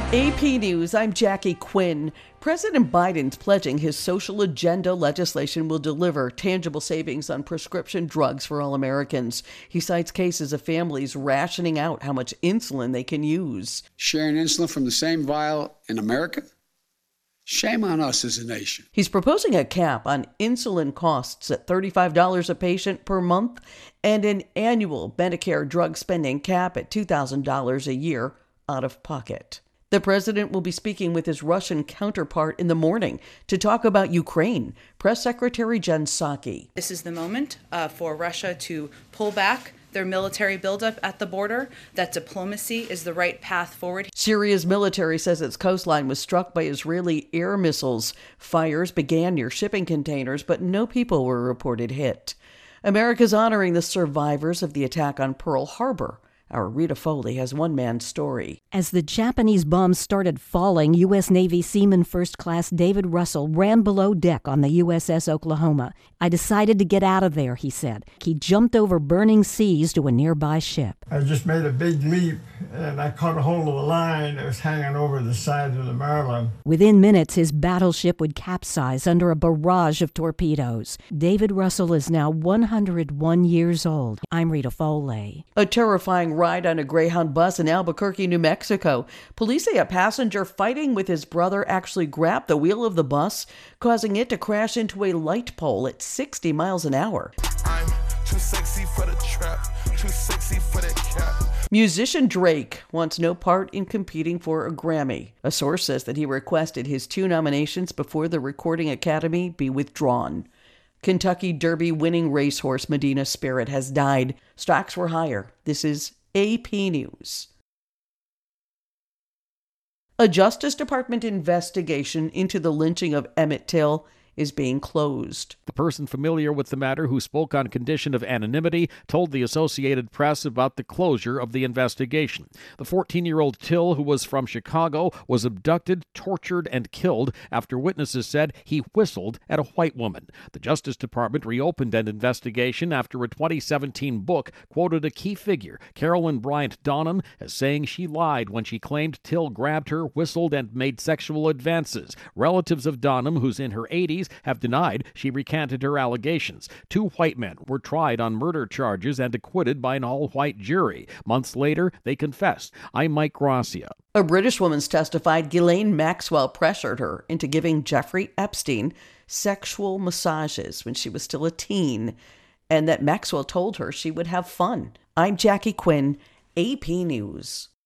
AP News, I'm Jackie Quinn. President Biden's pledging his social agenda legislation will deliver tangible savings on prescription drugs for all Americans. He cites cases of families rationing out how much insulin they can use. Sharing insulin from the same vial in America? Shame on us as a nation. He's proposing a cap on insulin costs at $35 a patient per month and an annual Medicare drug spending cap at $2,000 a year out of pocket. The president will be speaking with his Russian counterpart in the morning to talk about Ukraine. Press Secretary Jen Psaki. This is the moment for Russia to pull back their military buildup at the border, that diplomacy is the right path forward. Syria's military says its coastline was struck by Israeli air missiles. Fires began near shipping containers, but no people were reported hit. America's honoring the survivors of the attack on Pearl Harbor. Our Rita Foley has one man's story. As the Japanese bombs started falling, U.S. Navy Seaman First Class David Russell ran below deck on the USS Oklahoma. "I decided to get out of there," he said. He jumped over burning seas to a nearby ship. I just made a big leap, and I caught a hold of a line that was hanging over the side of the Maryland. Within minutes, his battleship would capsize under a barrage of torpedoes. David Russell is now 101 years old. I'm Rita Foley. A terrifying ride on a Greyhound bus in Albuquerque, New Mexico. Police say a passenger fighting with his brother actually grabbed the wheel of the bus, causing it to crash into a light pole at 60 miles an hour. I'm too sexy for the trap, too sexy for that cap. Musician Drake wants no part in competing for a Grammy. A source says that he requested his 2 nominations before the Recording Academy be withdrawn. Kentucky Derby winning racehorse Medina Spirit has died. Stocks were higher. This is AP News. A Justice Department investigation into the lynching of Emmett Till is being closed. The person familiar with the matter who spoke on condition of anonymity told the Associated Press about the closure of the investigation. The 14-year-old Till, who was from Chicago, was abducted, tortured, and killed after witnesses said he whistled at a white woman. The Justice Department reopened an investigation after a 2017 book quoted a key figure, Carolyn Bryant Donham, as saying she lied when she claimed Till grabbed her, whistled, and made sexual advances. Relatives of Donham, who's in her 80s, have denied she recanted her allegations. 2 white men were tried on murder charges and acquitted by an all-white jury. Months later, they confessed. I'm Mike Gracia. A British woman's testified Ghislaine Maxwell pressured her into giving Jeffrey Epstein sexual massages when she was still a teen, and that Maxwell told her she would have fun. I'm Jackie Quinn, AP News.